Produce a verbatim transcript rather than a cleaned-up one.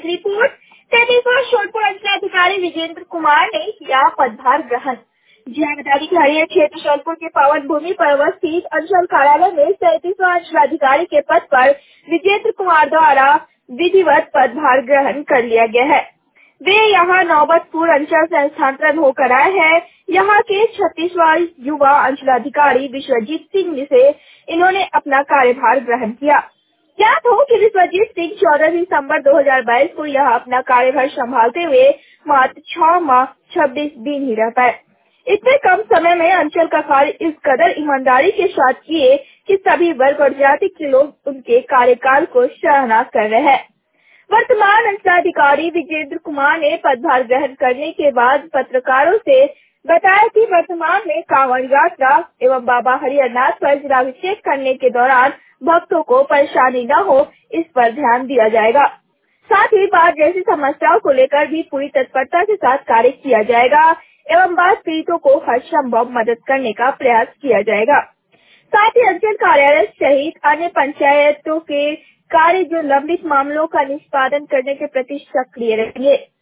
Report. तैतीसवां शोधपुर अंचलाधिकारी विजेंद्र कुमार ने किया पदभार ग्रहण। जिलाधिकारी हरियर क्षेत्र शोधपुर के पावन भूमि पर स्थित अंचल कार्यालय में तैतीसवां अंचलाधिकारी के पद पर विजेंद्र कुमार द्वारा विधिवत पदभार ग्रहण कर लिया गया है। वे यहाँ नौबतपुर अंचल से स्थानांतरण होकर आए हैं। यहाँ के छत्तीसवां युवा अंचलाधिकारी विश्वजीत सिंह से इन्होंने अपना कार्यभार ग्रहण किया। ज्ञात हो कि विश्वजीत सिंह चौदह दिसंबर दो हजार बाईस को यह अपना कार्यभार संभालते हुए मात्र छह माह छब्बीस दिन ही रह पाए। इतने कम समय में अंचल का कार्य इस कदर ईमानदारी के साथ किए कि सभी वर्ग और जाति के लोग उनके कार्यकाल को सराहना कर रहे हैं। वर्तमान अंचलाधिकारी विजेंद्र कुमार ने पदभार ग्रहण करने के बाद पत्रकारों से बताया कि वर्तमान में कांवड़ यात्रा एवं बाबा हरिहरनाथ पर जलाभिषेक करने के दौरान भक्तों को परेशानी न हो, इस पर ध्यान दिया जाएगा। साथ ही बाढ़ जैसी समस्याओं को लेकर भी पूरी तत्परता के साथ कार्य किया जाएगा एवं बाढ़ पीड़ितों को हर संभव मदद करने का प्रयास किया जाएगा। साथ ही अंचल कार्यालय सहित अन्य पंचायतों के कार्य जो लंबित मामलों का निष्पादन करने के प्रति सक्रिय रहेंगे।